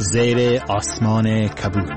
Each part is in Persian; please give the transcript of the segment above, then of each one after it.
زیر آسمان کبود.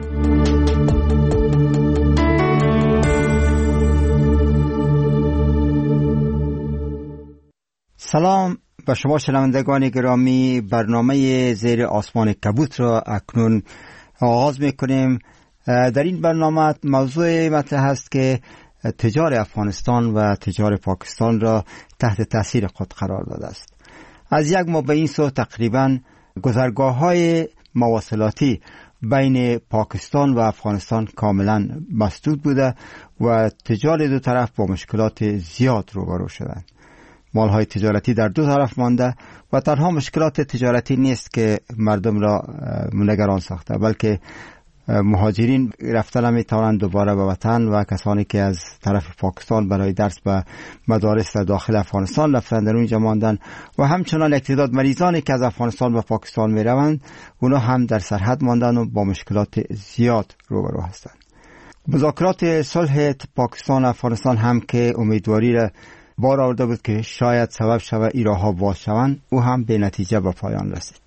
سلام به شما شنوندگان گرامی. برنامه زیر آسمان کبوت را اکنون آغاز میکنیم. در این برنامه موضوع مطرح است که تجار افغانستان و تجار پاکستان را تحت تاثیر خود قرار داده است. از یک ماه به این سو تقریبا گذرگاه‌های مواصلاتی بین پاکستان و افغانستان کاملا مسدود بوده و تجار دو طرف با مشکلات زیاد روبرو شدند. مالهای تجارتی در دو طرف مانده و تنها مشکلات تجارتی نیست که مردم را نگران ساخته، بلکه مهاجرین رفتن می توانند دوباره به وطن و کسانی که از طرف پاکستان برای درس به مدارس در داخل افغانستان رفتند در اونجا ماندن و همچنان یک تعداد مریضانی که از افغانستان به پاکستان می روند اونا هم در سرحد ماندن و با مشکلات زیاد روبرو هستند. مذاکرات صلح پاکستان و افغانستان هم که امیدواری را بار آورده بود که شاید سبب شود این راه‌ها باز شوند، او هم به نتیجه به پایان رسید.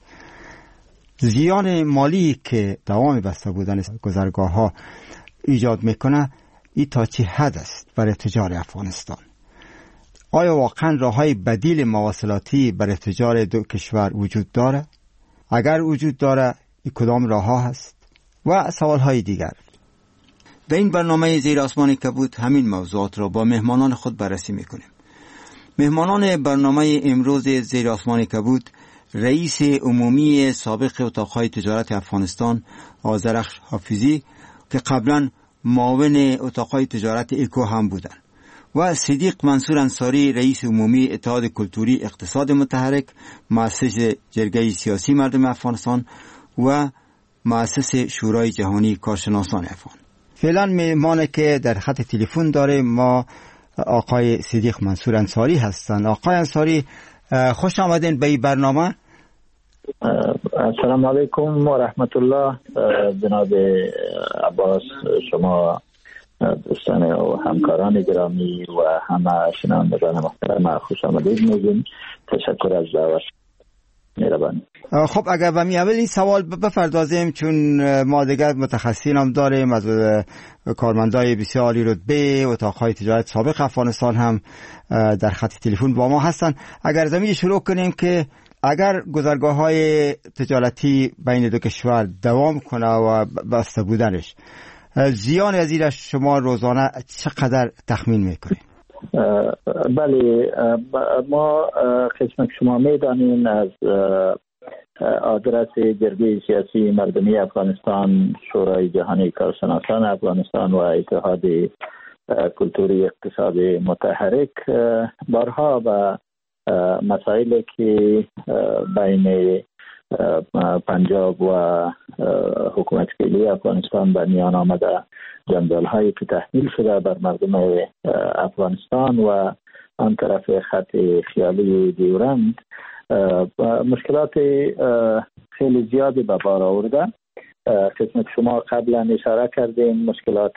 زیان مالی که دوام بسته بودن گذرگاه‌ها ایجاد میکنه این تا چه حد است برای تجار افغانستان؟ آیا واقعا راه‌های بدیل مواصلاتی برای تجار دو کشور وجود داره؟ اگر وجود داره این کدام راه‌ها هست؟ و سوال‌های دیگر. در این برنامه زیر آسمان کبود همین موضوعات را با مهمانان خود بررسی میکنیم. مهمانان برنامه امروز زیر آسمان کبود رئیس عمومی سابق اتاقهای تجارت افغانستان آذرخش حافظی که قبلا معاون اتاقهای تجارت اکو هم بودند و صدیق منصور انصاری رئیس عمومی اتحاد کلتوری اقتصاد متحرک، مؤسس جرگه سیاسی مردم افغانستان و مؤسس شورای جهانی کارشناسان افغان. فعلا مهمانی که در خط تلفن داریم ما آقای صدیق منصور انصاری هستند. آقای انصاری خوش آمدین به این برنامه. السلام علیکم و رحمت الله. جناب عباس، شما دوستان و همکاران گرامی و همه شنوندگان محترم خوش آمدید میگیم. تشکر از دعوت. مهربان. خب اگر به می اول این سوال بپردازیم، چون ما دیگر متخصصین هم داریم از کارمندای بسیاری رتبه اتاقهای تجارت سابق افغانستان هم در خط تلفن با ما هستن. اگر زمین شروع کنیم که اگر گذرگاه‌های تجارتی بین دو کشور دوام کنه و بسته بودنش، زیان از این شما روزانه چقدر تخمین میکنید؟ بله، ما قسمت شما میدانیم از آدرس جرگه سیاسی مردمی افغانستان، شورای جهانی کارشناسان افغانستان و اتحاد کلتوری اقتصاد متحرک بارها و مسائلی که بین پنجاب و حکومت فعلی افغانستان به میان آمده، جنجال هایی که تحمیل شده بر مردم افغانستان و آن طرف خط خیالی دیورند، مشکلات خیلی زیادی به بار آورده. قسمت شما قبلا اشاره کردین مشکلات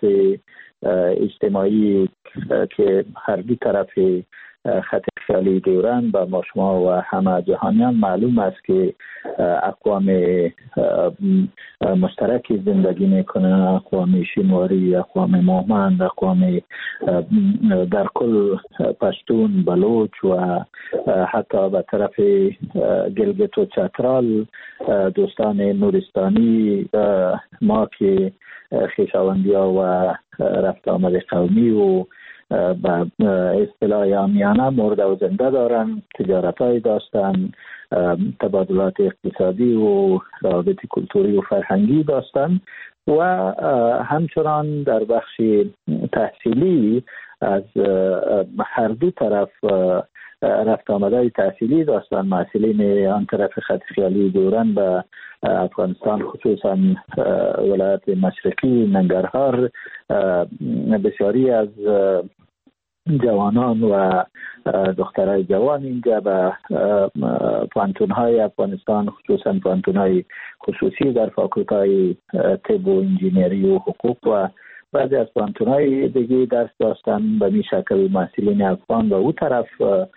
اجتماعی که هر دو طرف خط خیالی دیورند با ما شما و همه جهانیان معلوم است که اقوام مشترکی زندگی میکنن، اقوام شینواری، اقوام مومند، اقوام در کل پشتون، بلوچ و حتی به طرف گلگت و چترال دوستان نورستانی ما که خویشاوندی ها و رفت آمد قومی و به اصطلاح عامیانه مرده و زنده دارن، تجارت های داشتن، تبادلات اقتصادی و روابط کلتوری و فرهنگی داشتن و همچنان در بخش تحصیلی از هر دو طرف رفت آمده تحصیلی داشتن. محصلین آن طرف خط خیالی دوران به افغانستان، خصوصا ولایت مشرقی ننگرهار، بسیاری از جوانان و دخترای جوان اینجا به پانتون‌های افغانستان، خصوصا پانتون‌های خصوصی در فاکولت‌های طب و انجینری و حقوق و بعضی از پانتونای دیگه درس داشتن به می شکل محصلین افغان و او طرف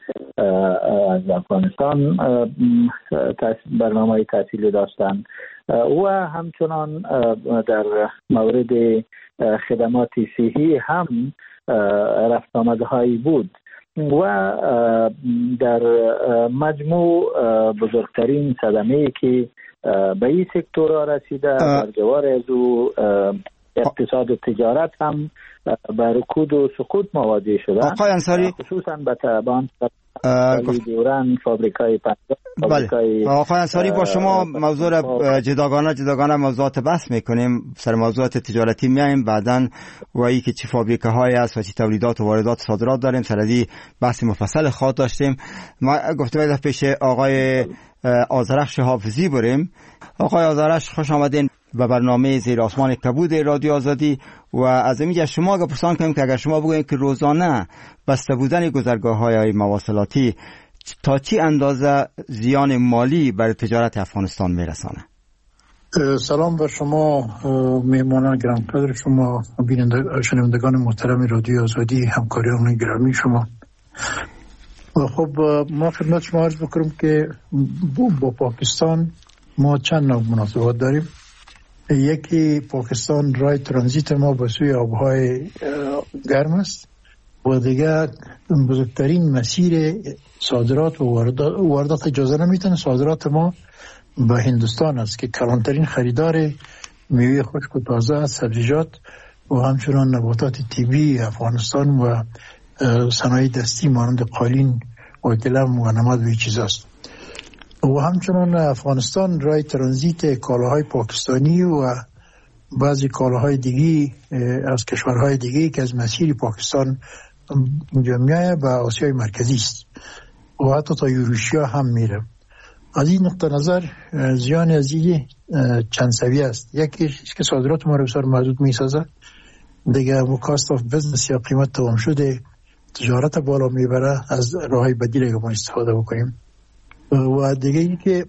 از افغانستان برنامه تحصیلی داشتن و همچنان در مورد خدمات صحی هم رفت آمدهایی بود و در مجموع بزرگترین صدمه‌ای که به این سکتور رسیده در جوار از او اقتصاد و تجارت هم به رکود و سقوط مواجه شده. آقای انصاری خصوصا به طبعان دوران فابریکای بله. آقای انصاری با شما موضوع را جداگانه موضوعات بحث میکنیم، سر موضوعات تجارتی میایم بعداً و ای که چی فابریکه های است و چی تولیدات و واردات صادرات داریم سر ازی بحث مفصل خواهد داشتیم. ما گفتم از پیش آقای آذرخش حافظی بریم. آقای آذرخش خوش آمدین به برنامه زیر آسمان کبود رادیو آزادی و از اینجا شما اگه پرسان کنیم که اگر شما بگویید که روزانه بسته بودن گذرگاه‌های مواصلاتی تا چی اندازه زیان مالی برای تجارت افغانستان میرسانه؟ سلام بر شما میهمانان گرانقدر شما، شنوندگان محترم رادیو آزادی، همکاران گرامی شما. خب ما خدمت شما عرض بکنم که با پاکستان ما چند نوع مناسبات داریم. یکی پاکستان راه ترانزیت ما به سوی آبهای گرم است و دیگه بزرگترین مسیر صادرات و واردات اجازه نمیتونه. صادرات ما به هندوستان است که کلانترین خریدار میوه خشک و تازه، سبزیجات و همچنان نباتات طبیعی افغانستان و صنایع دستی مانند قالین و گلم و نمد و این چیزاست. و همچنان افغانستان راه ترانزیت کالاهای پاکستانی و بعضی کالاهای دیگی از کشورهای دیگی که از مسیر پاکستان اینجا میایه به آسیای مرکزی است و حتی تا یوروشیا هم میره. از این نقطه نظر زیان از این چند سویه است. یکی که صادرات ما رو بسیار محدود میسازه، دیگه کاست آف بزنس یا قیمت تمام شده تجارت بالا میبره، از راهی بدیل ما استفاده بکنیم. و دیگه این که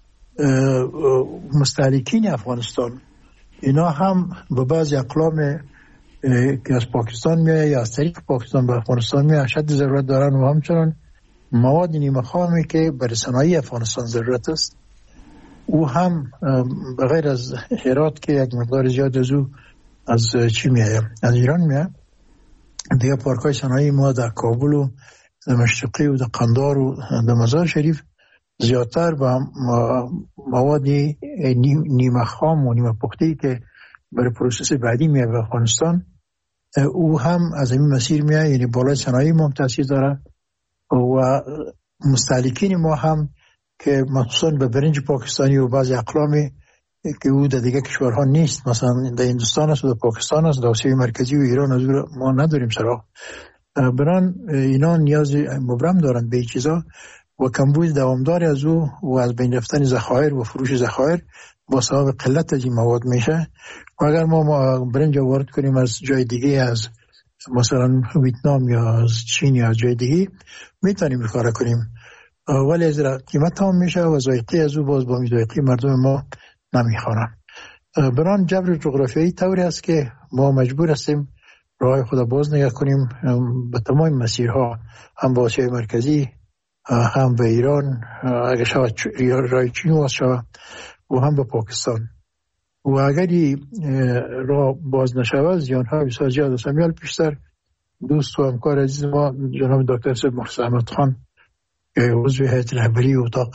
مستهلکین افغانستان اینا هم به بعضی اقلام که از پاکستان میاد یا از طریق پاکستان به افغانستان میاد شد ضرورت دارن و همچنان مواد نیمه خامی که برای صنایع افغانستان ضرورت است او هم بغیر از هرات که یک مقدار زیاد از او از چی میاد از ایران میاد، دیگه پارکای صنایع ما در کابل و در مشرقی و در قندار و در مزار شریف زیادتر با مواد نیمه خام و نیمه پخته‌ای که برای پروسس بعدی میاد به افغانستان او هم از این مسیر میاد، یعنی بالای صنایع ما تاثیر داره و مستهلکین ما هم که مخصوصا به برنج پاکستانی و بعضی اقلامی که او در دیگه کشورها نیست، مثلا در هندوستان است و در پاکستان است، در آسیای مرکزی و ایران از ما نداریم سراغ، بران اینا نیاز مبرم دارند به این چیزا و کمبود دوامدار از او و از بین رفتن ذخایر و فروش ذخایر با سبب قلت از این مواد میشه. و اگر ما برنج وارد کنیم از جای دیگه، از مثلا ویتنام یا از چین یا از جای دیگه، میتونیم این کار کنیم ولی از قیمت تمام میشه و ذائقه از او باز با ذائقه مردم ما نمیخوانن. بران جبر جغرافیایی طوری است که ما مجبور هستیم راه خود باز نگاه کنیم به تمام مسیرها، هم با آسیای مرکزی، هم به ایران اگر شود راه چین باز شود و هم به پاکستان. و اگری راه باز نشود زیانها بسیار زیاد است. میال پیشتر دوست و همکار عزیز ما جناب دکتر سید محسن احمد خان عضو هیئت رهبری اتاق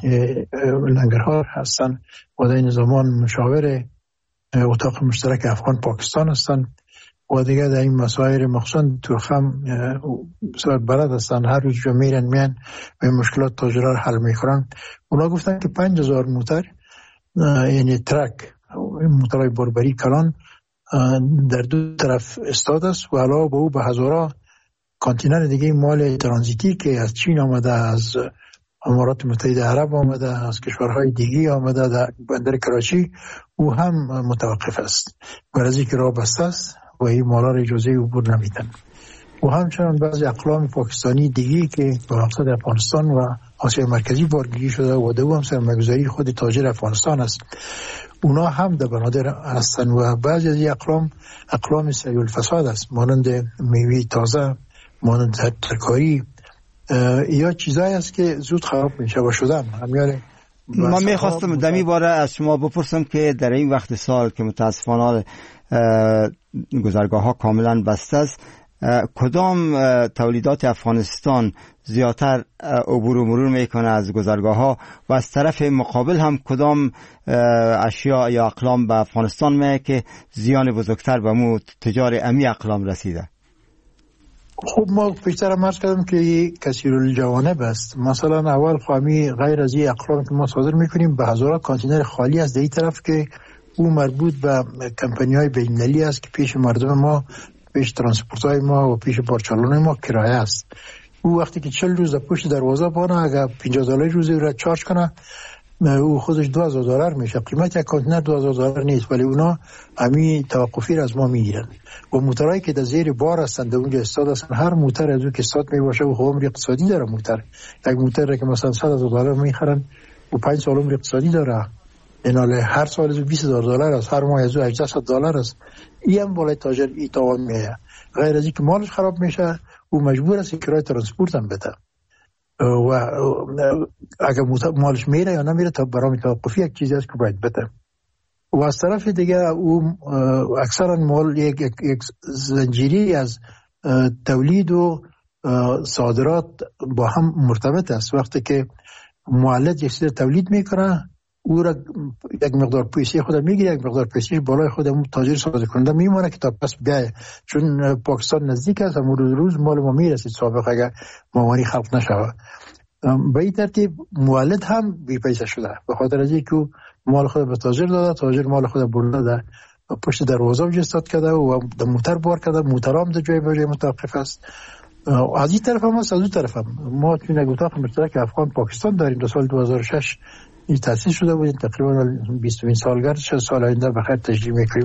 ننگرهار هستن و در این زمان مشاور اتاق مشترک افغان پاکستان هستن و دیگه در این مسائل مخصوصا تورخم بسیار بلد هستن، هر روز جو میرن میان و مشکلات تاجرها رو حل میکنن. اونا گفتن که 5000 موتر یعنی ترک موترهای بربری کلان در دو طرف استاد است و علاوه به او به هزارها کانتینر دیگه مال ترانزیتی که از چین آمده، از امارات متحده عرب آمده، از کشورهای دیگه آمده در بندر کراچی او هم متوقف است برای اینکه راه بسته است و این مالا را اجازه عبور نمیدن. و همچنان بعضی اقلام پاکستانی دیگه که به مقصد افغانستان و آسیای مرکزی بارگیری شده و دو هم سرمایه‌گذاری خود تاجر افغانستان است، اونا هم در بنادر هستن و بعضی از این اقلام سریع الفساد است، مانند میوه تازه، مانند ترکاری یا چیزایی است که زود خراب میشه و شدن همیاره. ما میخواستم دمی باره از شما بپرسم که در این وقت سال که متاسفانه گذرگاه ها کاملا بسته است، کدام تولیدات افغانستان زیادتر عبور و مرور میکنه از گذرگاه ها و از طرف مقابل هم کدام اشیاء یا اقلام به افغانستان میه که زیان بزرگتر به مو تجار امی اقلام رسیده؟ خب ما پیشتر مرز کردم که کثیر الجوانب است. مثلا اول خوامی غیر از این اقلام که ما صادر میکنیم به هزارات کانتینر خالی از این طرف که او مربوط به کمپانی های بین‌المللی است که پیش مردم ما، پیش ترانسپورت های ما و پیش بارچالان ما کرایه است. او وقتی که 40 روز در پشت دروازه بانه، اگر $50 روزی را چارج کنه، او خودش $2,000 میشه. قیمت یک کانتینر $2,000 نیست، ولی اونا همین توقفی را از ما میگیرن. و موترهایی که در زیر بار هستند، در اونجا استاد هستند، هر موتر از اون که استاد میباشه و عمر اقتصادی داره. موتر یک موتر که مثلا $100,000 میخرن و 5 سال عمر اقتصادی داره، ایناله هر سال از $20,000 است، هر ماه از $800 است. این هم بالای تاجر ای تاوان میه. غیر از این که مالش خراب میشه، او مجبور است کرایه ترانسپورت هم بده و اگر مالش میره یا نمیره تا برای توقفی یک چیزی است که باید بده. و از طرف دیگه او اکثرا مال یک زنجیری از تولید و صادرات با هم مرتبط است. وقتی که مولد یک چیز تولید میکنه، او را یک مقدار پیسه خود میگیره، یک مقدار پیسه بالای خود تاجر صادر کننده میمونه که تا پس بیایه، چون پاکستان نزدیک است و روز مال ما میرسید سابق اگر مامانی خلق نشود. به این ترتیب مولد هم بی پیسه شده، به خاطر از اینکه مال خود به تاجر داده، تاجر مال خود برده پشت دروازه وجستاد کرده و در موتر بار کرده، موتر هم در جای بجای متوقف است. از این طرف هم است، از اون طرف هم. ما توی یک اتاق مشترک افغان پاکستان داریم. در سال 2006 این تأسیس شده بود، تقریبا 20 سالگرد 60 سال آینده بخیر تجربه میکنیم.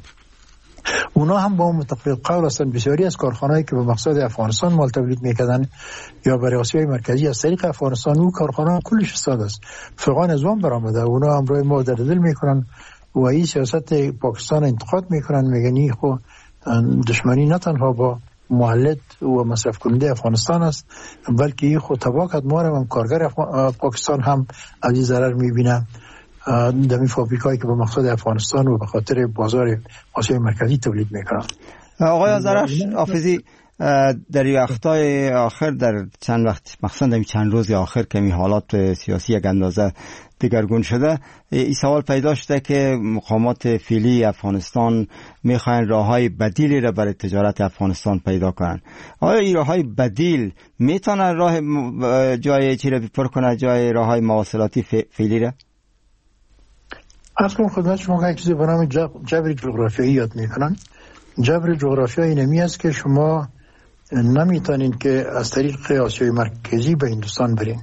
اونا هم با متفق قول هستن. بسیاری از کارخانه‌ای که به مقصد افغانستان مال تولید میکردن یا برای آسیای مرکزی از طریق افغانستان، او کارخانه کلش استاد است، فقط نظام برآمده. اونا امروز ما در دل میکنن و این سیاست پاکستان انتقاد میکنن، میگن خب دشمنی نه تنها با مولد و مصرف کننده افغانستان است، بلکه این خود تباه کرد ما را هم کارگر پاکستان هم از این ضرر میبینه در این فابریکایی که به مقصد افغانستان و به خاطر بازار آسیای مرکزی تولید میکنن. آقای آذرخش حافظی، در وقتای آخر، در چند وقت مخصوصا در چند روز آخر که این حالات سیاسی یک اندازه دگرگون شده، این سوال پیدا شده که مقامات فعلی افغانستان میخواین راههای بدیلی را برای تجارت افغانستان پیدا کنن. آیا این راههای بدیل میتونه راه جای چی را پر کنه، جای راههای مواصلاتی فعلی را؟ اصلا خدمت شما یک چیزی به نام جبر جغرافیایی یاد میکنن. جبر جغرافیایی نمی است که شما نمیتونین که از طریق آسیای مرکزی به هندوستان برین.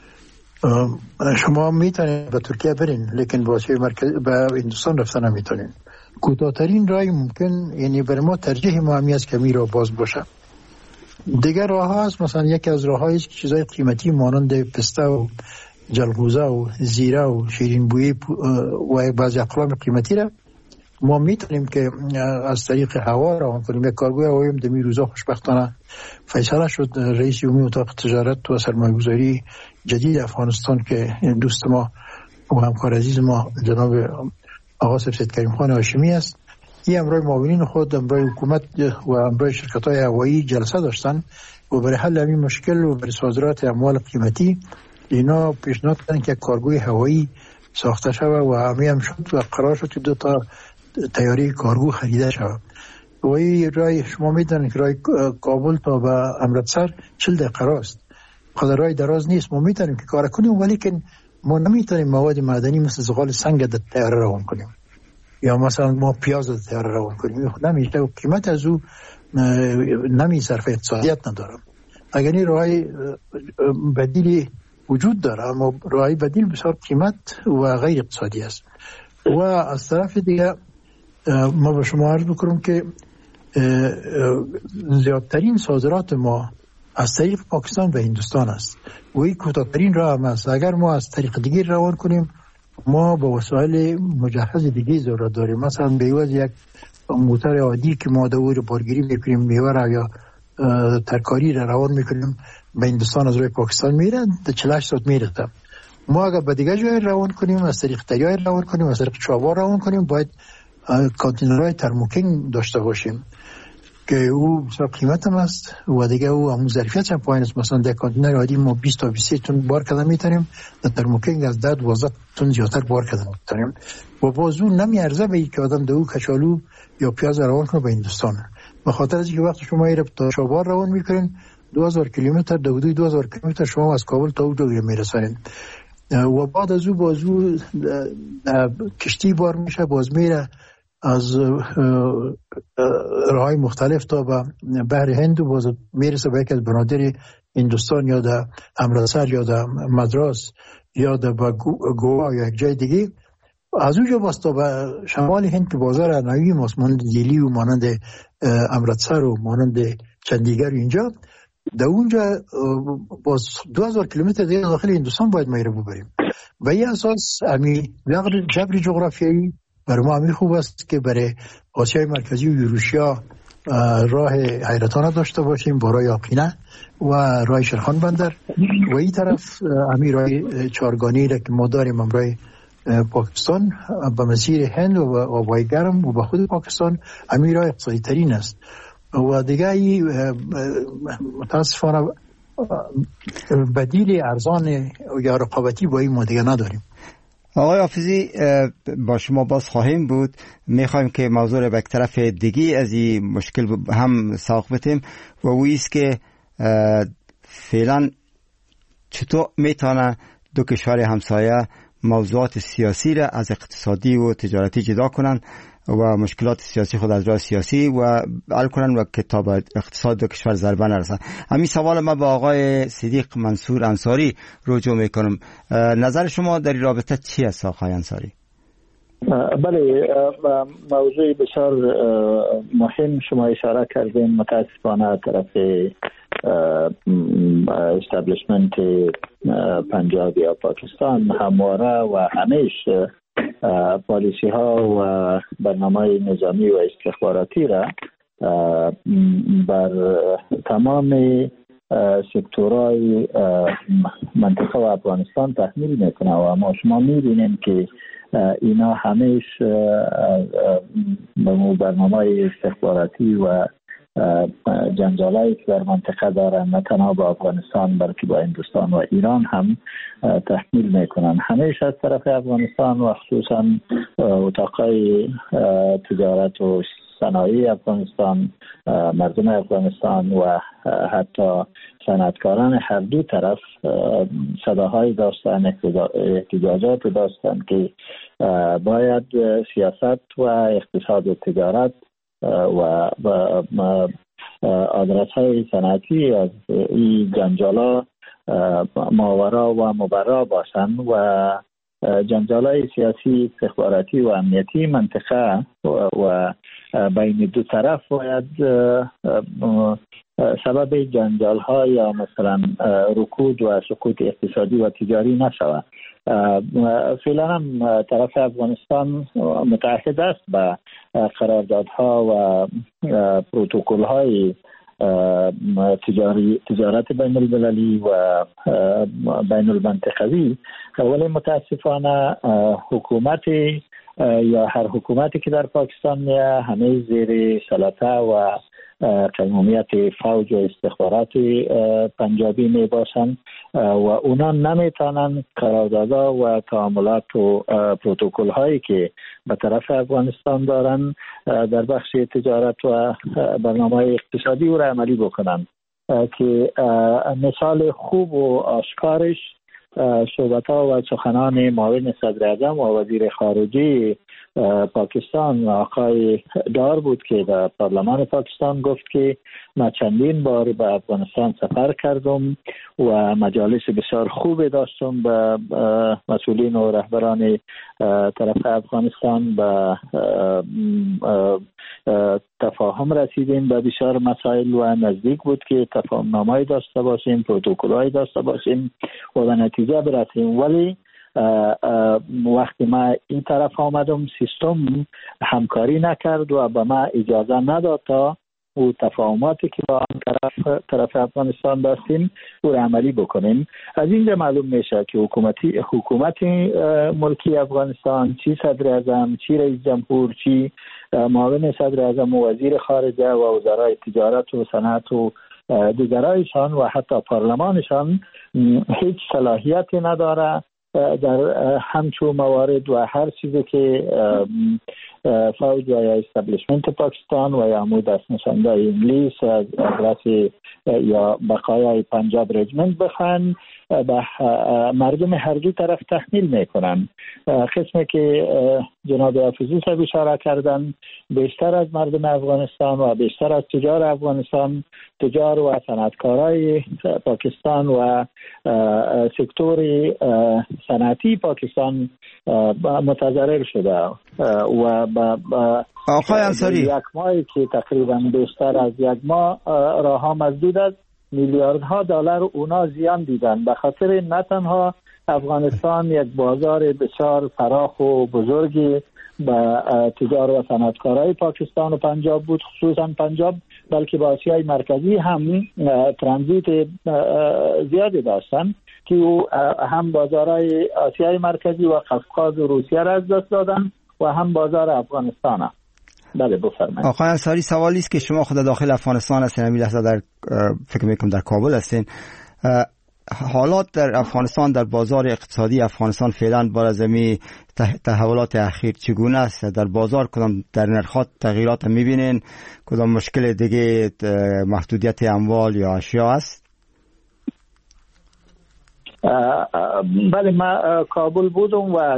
شما میتونین به ترکیه برین، لیکن به آسیای مرکزی به هندوستان رفتن نمیتونین. کوتاه‌ترین راه ممکن، یعنی برای ما ترجیح ما همی است که می را باز باشه. دیگر راه ها هست، مثلا یکی از راه هایی که چیزای قیمتی مانند پسته و جلغوزه و زیره و شیرین بویی و بعضی اقلام قیمتی را ما میتونیم که از طریق هوا روان کنیم. یک کارگوی هوایی هم دمی روزا خوشبختانه فیصله شد. رئیس عمومی اتاق تجارت و سرمایه‌گذاری جدید افغانستان که دوست ما و همکار عزیز ما جناب آقا سید کریم خان هاشمی است، این امروز معاونین خود، امروز حکومت و امروز شرکت‌های هوایی جلسه داشتن و برای حل همین مشکل و برای صادرات اموال قیمتی اینا پیشنهاد کردن که کارگوی هوایی ساخته شود و هم شد و قرار شد که 2 تا تیاری کارگو خریده شود. و این رای شما میدونید که رای کابل تا به امرتسر 40 دقیقه است. خود رای دراز نیست. ما میتونیم که کار کنیم، ولی که ما نمیتونیم مواد معدنی مثل زغال سنگ در تیاره روان کنیم یا مثلا ما پیاز در تیاره روان کنیم. نمیشه و قیمت از او نمیصرفه، اقتصادیت نداره. اگر این رای بدیلی وجود داره، اما رای بدیل بسیار قیمت و غیر اقتصادی است. و از طرف دیگه ما به شما عرض بکنم که زیادترین صادرات ما از طریق پاکستان و هندوستان است و این کوتاه‌ترین راه هم است. اگر ما از طریق دیگه روان کنیم ما با وسایل مجهز دیگه ضرورت داریم. مثلا به عوض یک موتر عادی که ما دور بارگیری میکنیم میوه را یا ترکاری را روان میکنیم به هندوستان از روی پاکستان میره، در 48 ساعت میرسه. ما اگر به دیگه جای روان کنیم، از طریق دریای روان کنیم، از طریق چابهار روان کنیم، باید کانتینرهای ترموکینگ داشته باشیم که او بسیار قیمت هم است و دیگه او همون ظرفیت هم پایین است. مثلا در کانتینر عادی ما 20 تا 23 تن بار کردن میتونیم، در ترموکینگ از 10-12 تن زیادتر بار کردن میتونیم و باز اون نمیارزه به که آدم دو کچالو یا پیاز روان کنه به هندوستان. به خاطر از اینکه وقتی شما ایره تا چابهار روان میکنین 2000 کیلومتر، دوی 2000 کیلومتر شما از کابل تا اونجا میرسونین و بعد از او بازو کشتی بار میشه، باز میره از راههای مختلف تا به بحر هند و باز میرسه به یکی از بنادر هندوستان یا در امرتسر یا در مدراس یا در گوا یا یک جای دیگه. از اونجا باز تا به شمال هند که بازار نوی ماست، مانند دیلی و مانند امرتسر و مانند چندیگر اینجا، در اونجا باز 2000 کیلومتر دیگه داخل هندوستان باید ما رو ببریم. و این اساس امی جبر جغرافیایی برای ما خوب است که برای آسیای مرکزی و یوروشیا راه حیرتانه داشته باشیم با راه آقینه و راه شرخان بندر و این طرف امی راه چارگانی را که ما داریم امرای پاکستان به مسیر هند و آبای گرم و به خود پاکستان امی راه اقتصادی ترین است و دیگه متاسفانه بدیل ارزان یا رقابتی با این ما دیگه نداریم. آقای حافظی با شما باز خواهیم بود. میخوایم که موضوع را به یک طرف دیگی از این مشکل هم ساق بتیم و اویست که فعلا چطور میتونه دو کشور همسایه موضوعات سیاسی را از اقتصادی و تجارتی جدا کنن و مشکلات سیاسی خود از راه سیاسی و حل کنن و که تا به اقتصاد دو کشور ضربه نرسن. همین سوال ما با آقای صدیق منصور انصاری رجوع میکنم. نظر شما در این رابطه چی است آقای انصاری؟ بله، موضوع بسیار مهم شما اشاره کردین. متاسفانه طرف استابلیشمنت پنجاب یا پاکستان همواره و همیشه پالیسی ها و برنامه نظامی و استخباراتی را بر تمام سکتورهای منطقه و افغانستان تحمیل میکنه و ما شما میبینیم که اینا همیشه برنامه استخباراتی و جنجالایی که در منطقه دارن نه تنها با افغانستان بلکه با هندوستان و ایران هم تحمیل میکنن. همیشه از طرف افغانستان و خصوصا اتاقای تجارت و صنایع افغانستان، مردم افغانستان و حتی صنعتکاران هر دو طرف صداهای داشتن، احتجاجات داشتن که باید سیاست و اقتصاد و تجارت و آدرس های صنعتی از این جنجالا ماورا و مبرا باشند و جنجالای سیاسی، استخباراتی و امنیتی منطقه و بین دو طرف باید سبب جنجال ها یا مثلا رکود و سقوط اقتصادی و تجاری نشود. فعلا هم طرف افغانستان متعهد است به قراردادها و پروتکل های تجارت بین المللی و بین المنطقوی، ولی متاسفانه حکومت یا هر حکومتی که در پاکستان همه زیر سلطه و قیمومیت فوج و استخبارات پنجابی می باشند و اونا نمیتونن قراردادها و تعاملات و پروتکل هایی که به طرف افغانستان دارن در بخش تجارت و برنامه اقتصادی او را عملی بکنن. که مثال خوب و آشکارش صحبت‌ها و سخنان معاون صدر اعظم و وزیر خارجه پاکستان آقای دار بود که در پارلمان پاکستان گفت که من چندین بار به افغانستان سفر کردم و مجالس بسیار خوب داشتم به مسئولین و رهبران طرف افغانستان به تفاهم رسیدیم به بسیار مسائل و نزدیک بود که تفاهم نامه‌ای داشته باشیم، پروتکل‌هایی داشته باشیم و به نتیجه برسیم. ولی وقتی ما این طرف آمدم سیستم همکاری نکرد و به ما اجازه نداد تا و تفاهماتی که با آن طرف افغانستان داشتیم او را عملی بکنیم. از اینجا معلوم میشه که حکومت ملکی افغانستان، چی صدر اعظم، چی رئیس جمهور، چی معاون صدر اعظم و وزیر خارجه و وزرای تجارت و صنعت و دیگرایشان و حتی پارلمانشان هیچ صلاحیتی نداره در همچون موارد و هر چیزی که فوج یا استبلیشمنت پاکستان و یا دست نشانده انگلیس از رأس یا بقایای پنجاب رجمنت بخوان به مردم هر دو طرف تحمیل میکنن. قسمی که جناب حافظی صاحب اشاره کردن، بیشتر از مردم افغانستان و بیشتر از تجار افغانستان، تجار و صنعتکارای پاکستان و سکتور صنعتی پاکستان متضرر شده و آقای انصاری یک ماهی که تقریبا بیشتر از یک ماه راه مسدود است، میلیاردها دلار اونا زیان دیدن به خاطر نه تنها افغانستان یک بازار بسیار فراخ و بزرگی به تجار و صنعتکارای پاکستان و پنجاب بود، خصوصا پنجاب، بلکه با آسیای مرکزی هم ترانزیت زیادی داشتن که هم بازارهای آسیای مرکزی و قفقاز و روسیه را از دست دادن و هم بازار افغانستان هم. بله بفرمایید. آقای انصاری، سوالی است که شما خود داخل افغانستان هستین، همین لحظه در فکر میکنم در کابل هستین، حالات در افغانستان، در بازار اقتصادی افغانستان فعلا بعد از این تحولات اخیر چگونه است؟ در بازار کدام در نرخات تغییرات میبینین؟ کدام مشکل دیگه محدودیت اموال یا اشیا است؟ بله، ما کابل بودم و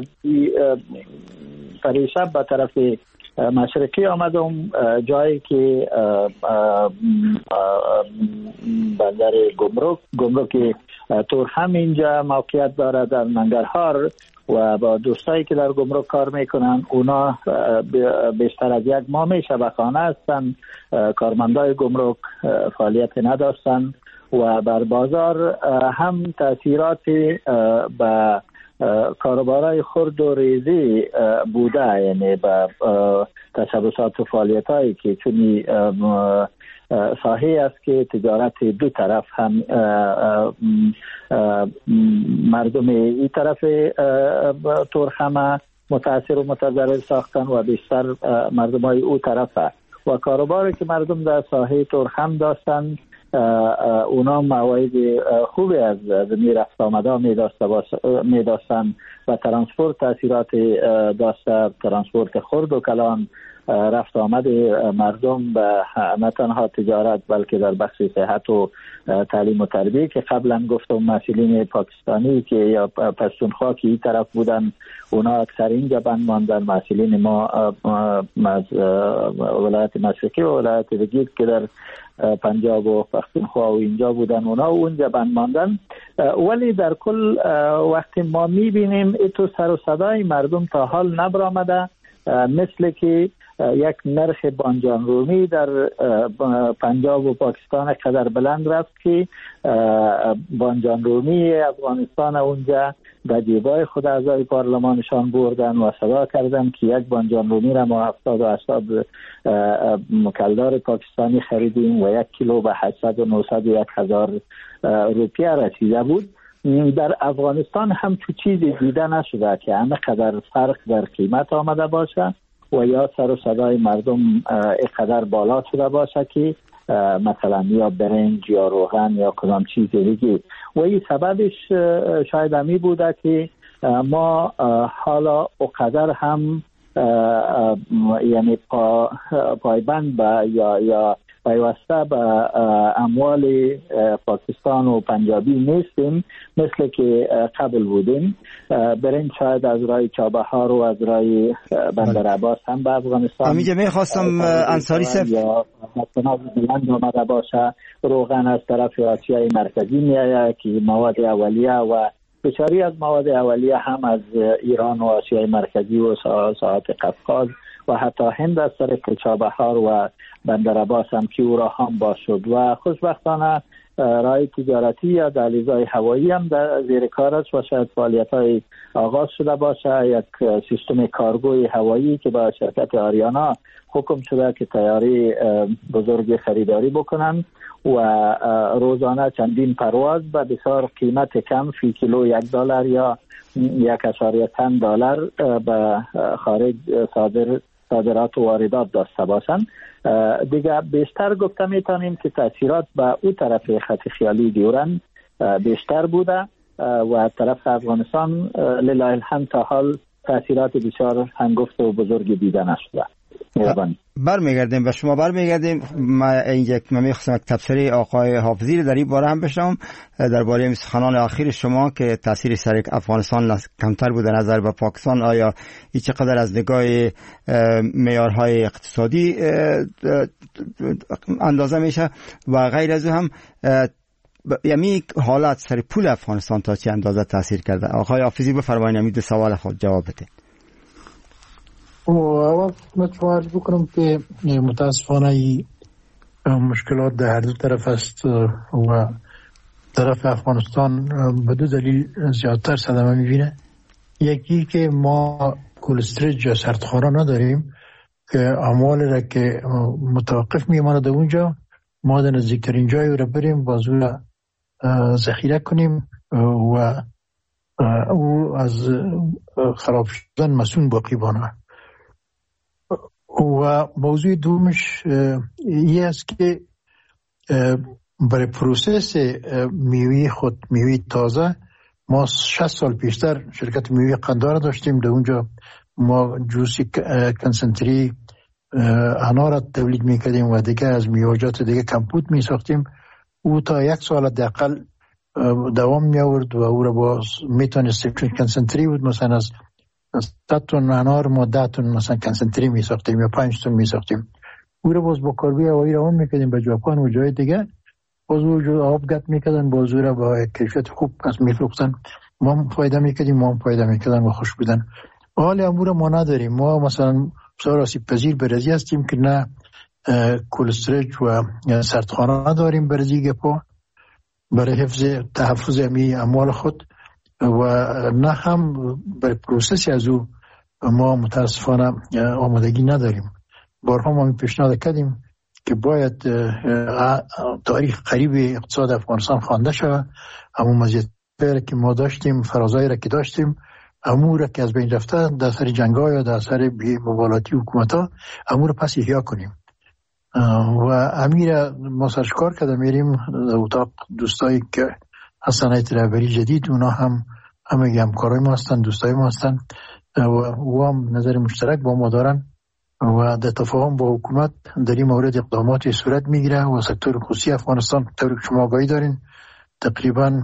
پریشب به طرف مشرقی آمدم، جایی که بندر گمرک تورخم اینجا موقعیت دارد در ننگرهار و با دوستایی که در گمرک کار میکنن اونا بیشتر از یک ماه شبکه‌خانه هستن، کارمندای گمرک فعالیت نداشتن و بر بازار هم تاثیرات به کاروبارای خرد و ریزی بوده، یعنی به تشبسات و فعالیت هایی که چونی ساحه است که تجارت دو طرف هم مردم این طرف تورخم متاثر و متضرر ساختن و بیشتر مردم های او طرف است و کاروباری که مردم در ساحه تورخم داشتن اونا موارد خوبی از زمین رفت آمده می داشتن و ترانسپورت تاثیرات داشته، ترانسپورت خرد و کلان، رفت آمد مردم به نه تنها تجارت بلکه در بخش صحت و تعلیم و تربیه که قبلا گفتم مسئولین پاکستانی که یا پشتونخوا که این طرف بودن اونا اکثر اینجا بند ماندن، مسئولین ما از ولایت مشرقی و ولایت دیگر که در پنجاب و پختونخوا و اینجا بودن اونا اونجا بند ماندن. ولی در کل وقتی ما میبینیم ایتو سر و صدای مردم تا حال نبرآمده، مثل که یک نرخ بانجان رومی در پنجاب و پاکستان قدر بلند رفت که بانجان رومی افغانستان اونجا در جیبای خود اعضای پارلمانشان بردن و صدا کردن که یک بانجان رومی را ما 70 و 80 کلدار پاکستانی خریدیم و 1 کیلو به 800 و 900 و 1000 روپیه رسیده بود. در افغانستان هم تو چیزی دیده نشده که همه قدر فرق در قیمت آمده باشه و یا سر و صدای مردم اینقدر بالا شده باشه که مثلا یا برنج یا روغن یا کدام چیز دیگه. و این سببش شاید همی بوده که ما حالا اقدر هم یعنی پایبند به یا پیوسته به اموال پاکستان و پنجابی نیستیم مثل که قبل بودیم. برین شاید از رای چابهار و از رای بندر عباس هم به افغانستان. همینجا میخواستم انصاری صاحب یا مثلا بلند آمده باشه. روغن از طرف آسیای مرکزی میآید که مواد اولیه و بسیاری از مواد اولیه هم از ایران و آسیای مرکزی و ساحات قفقاز و حتی هند از طریق چابهار و بندر عباس هم که او را هم باز شد و خوشبختانه راه تجارتی یا دهلیزهای هوایی هم در زیر کار است و شاید فعالیت‌های آغاز شده باشه. یک سیستم کارگوی هوایی که با شرکت آریانا حکم شده که طیاره بزرگ خریداری بکنن و روزانه چندین پرواز به بسیار قیمت کم فی کیلو $1 یا $1.10 به خارج صادرات و واردات داشته باشند. دیگه بیشتر گفته میتونیم که تاثیرات به او طرف خط خیالی دیورند بیشتر بوده و طرف افغانستان لله الحمد تا حال تاثیرات بسیار هنگفت و بزرگی دیده نشده. برمیگردیم به شما برمیگردیم. من میخواستم تفسیر آقای حافظی در این باره هم بشنوم درباره سخنان اخیر شما که تاثیر سر افغانستان کمتر بوده نظر به پاکستان. آیا این چقدر از نگاه معیارهای اقتصادی اندازه میشه و غیر از هم یعنی حالت سر پول افغانستان تا چه اندازه تاثیر کرده؟ آقای حافظی بفرمایید همین سوال خود جواب بدید. اول متوجه بکنم که متاسفانه مشکلات در هر دو طرف است و طرف افغانستان به دو دلیل زیادتر صدمه میبینه. یکی که ما کلسترج یا سردخانه نداریم که اموال را که متوقف میماند در اونجا ما در نزدیکترین جایی را بریم بازو را ذخیره کنیم و او از خراب شدن مسئول باقی بانه. و موضوع دومش این است که برای پروسس میوه خود میوه تازه ما 60 سال پیشتر شرکت میوه قندار داشتیم. در اونجا ما جوسی کنسنتری انار تولید میکردیم و دیگه از میوه‌جات دیگه کمپوت میساختیم. او تا 1 سال حداقل دوام میآورد و او را باز میتونستیم، چون کنسنتری بود مثلا از 100 تن انار ما 10 تن مثلا کنسنتری میساختیم یا 5 تن میساختیم. او را باز با کارگوی هوایی روان میکردیم به ژاپن و جای دیگه، باز او جو آب گت میکردن، باز او را با کیفیت خوب از میفروختن. ما هم فایده میکردیم، ما هم فایده میکردن و خوش بودن. حال امور ما نداریم. ما مثلا بسیار آسیب پذیر برزی هستیم که نه کلسترج و سردخانه نداریم برزی گپا برای حفظ تحفظ اموال خود و نه هم برای پروسسی از او ما متاسفانه آمادگی نداریم. بارها ما پیشنهاد کردیم که باید تاریخ قریب اقتصاد افغانستان خوانده شود. همون مزیت‌هایی که ما داشتیم، فرازایی را که داشتیم، امور که از بین رفته در سر جنگ‌ها یا در سر مبالاتی حکومت‌ها، امور پس احیا کنیم. و امیر ما سرشکار کرده میریم در اتاق دوستایی که هستن هیئت رهبری جدید، اونا هم همه همکارای ما هستن، دوستای ما هستن و هم نظر مشترک با ما دارن و در تفاهم با حکومت در این مورد اقداماتی صورت میگیره و سکتور خصوصی افغانستان طوری که شما آگاهی دارین تقریبا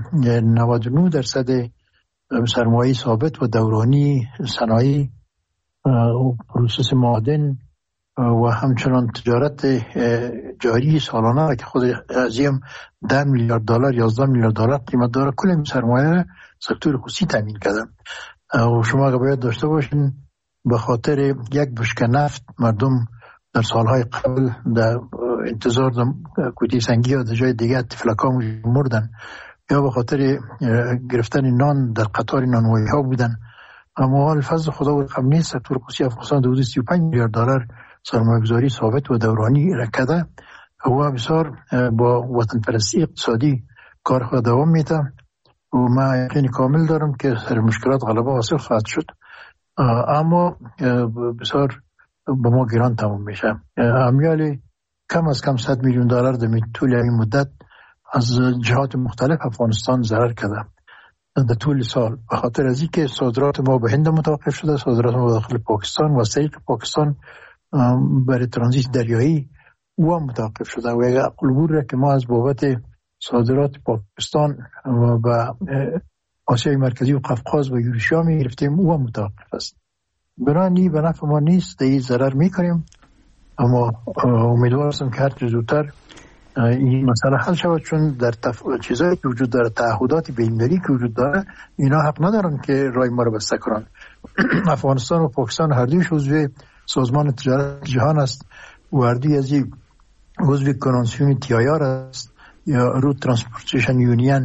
99% سرمایه ثابت و دورانی صنایع و پروسس معادن و همچنان تجارت جاری سالانه که خود ازیم $10 میلیارد $11 میلیارد قیمت داره، کل این سرمایه را سکتور خصوصی تامین کردن. و شما باید داشته باشین به خاطر یک بشکه نفت مردم در سالهای قبل در انتظار کوتی سنگی یا در جای دیگه تفلکا مردن، یا به خاطر گرفتن نان در قطار نانوایی ها بودن. اما حال فضل خدا و رقم نیست. سکتور خصوصی افغانستان حدود $35 میلیارد سرمایه گذاری ثابت و دورانی رکده و بسیار با وطن پرستی اقتصادی کار خود دوام میده و من یقین کامل دارم که سر مشکلات غلبه حاصل خواهد شد، اما بسیار به ما گران تمام میشه. امیال کم از کم $100 میلیون در طول این مدت از جهات مختلف افغانستان ضرر کرده در طول سال، به خاطر از اینکه صادرات ما به هند متوقف شده، صادرات ما داخل پاکستان و از طریق پاکستان برای ترانزیت دریایی او هم متوقف شده و یک الگویی را که ما از بابت صادرات پاکستان و آسیای مرکزی و قفقاز و یورشیا می گرفتیم او هم متوقف است. برانی به نفع ما نیست، این ضرر میکنیم، اما امیدوار هستم که هر چه زودتر این مسئله حل شود، چون در چیزایی که وجود داره، تعهدات بین‌المللی که وجود داره، اینا حق ندارن که راه ما رو بسته کنن. افغانستان و پاکستان هر دویش عضو سازمان تجارت جهان است و هر دوی از این عضو کنوانسیون TIR است یا رود ترانسپورتیشن یونین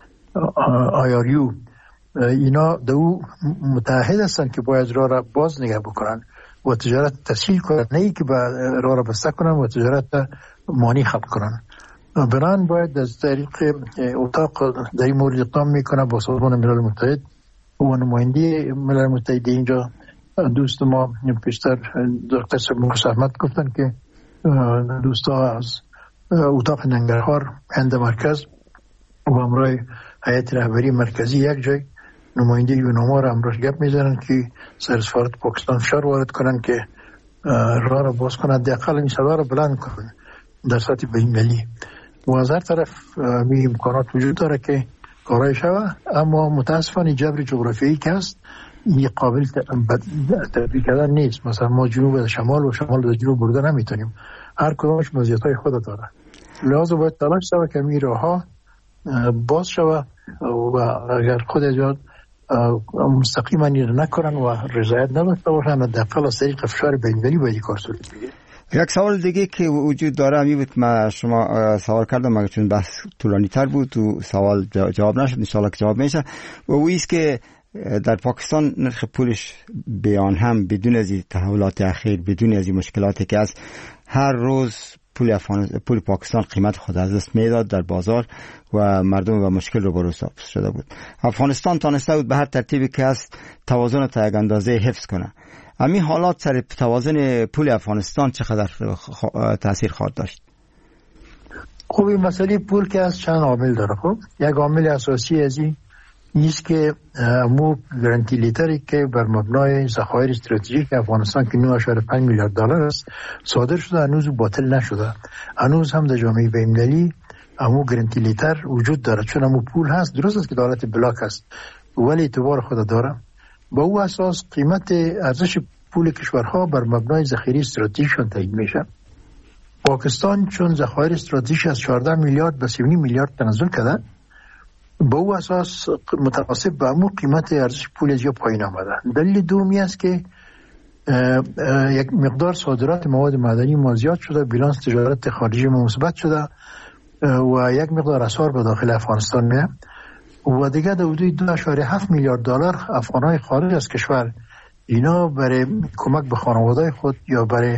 IRU. اینا دو متحد هستند که باید راه را باز نگه بکنن و تجارت تسهیل کنن، نه ای که راه را بسته کنن و تجارت مانی خلق کنن. بران باید از طریق اتاق در این مورد اقدام میکنه با سازمان ملل متحد و نماینده ملل متحد. اینجا دوست ما پیشتر دکتر سرموس احمد گفتن که دوستا از اتاق ننگرهار هند مرکز و همراه هیئت رهبری مرکزی یک جای نماینده یوناما را امروز گپ میزنن که سر سفارت پاکستان فشار وارد کنن که راه را باز کنن، حداقل این صدا را بلند کنن در سطح بین‌المللی. و از هر طرف می امکانات وجود داره که کارای شود، اما متاسفانه جبر جغرافیایی که هست این قابل تطبیق کردن نیست. مثلا ما جنوب از شمال و شمال از جنوب بردن نمیتونیم، هر کدامش مزیت‌های خود داره. لازم باید تلاش شود که این راه‌ها باز شود و اگر خود اجازه مستقیما این نکنن و رضایت نداشته باشن، حداقل از طریق فشار بین‌المللی باید کار صورت بگیره. یک سوال دیگه که وجود داره می بود، من شما سوال کردم مگر چون بحث طولانی تر بود و سوال جواب نشد، ان شاء الله که جواب میشه. و او است که در پاکستان نرخ پولش بیان هم بدون از تحولات اخیر، بدون از مشکلاتی که از هر روز پول پاکستان قیمت خود از دست میداد در بازار و مردم و مشکل رو بروز شده بود. افغانستان تانسته بود به هر ترتیبی که است توازن تا یک اندازه حفظ کنه. همین حالات سر توازن پول افغانستان چقدر تاثیر خواهد داشت؟ خب این مسئله پول که از چند عامل داره. خب یک عامل اساسی از این نیست که مو گارانتی لیتری که بر مبنای ذخایر استراتژیک افغانستان که 9.5 میلیارد دلار است صادر شده هنوز باطل نشده. هنوز هم در جامعه بین‌المللی امو گارانتی لیتر وجود داره، چون امو پول هست. درست است که دولت بلاک است ولی اعتبار خود داره. با او اساس قیمت ارزش پول کشورها بر مبنای ذخایر استراتژیکشون تعیین میشه. پاکستان چون ذخایر استراتژیک از 14 میلیارد به 3.5 میلیارد تنزل کرده، با او اساس متناسب با همون قیمت ارزش پول از پایین آمده. دلیل دومی است که یک مقدار صادرات مواد معدنی ما زیاد شده، بیلانس تجارت خارجی ما مثبت شده و یک مقدار اسعار به داخل افغانستان میاد و دیگه در حدود 2.7 میلیارد دلار افغانای خارج از کشور اینا برای کمک به خانواده خود یا برای